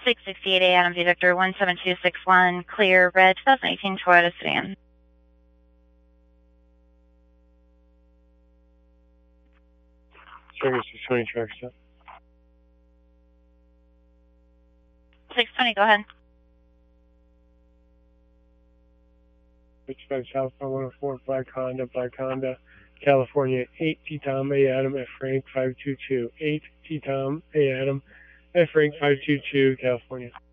668 Adam V Victor 17261, clear, red 2018 Toyota sedan. Stringer 620 truck stop. 620, go ahead. 55 southbound 104, Black Honda, California, 8 T-Tom A. Adam F. Frank 522, 8 T-Tom A. Adam F. Frank 522, California.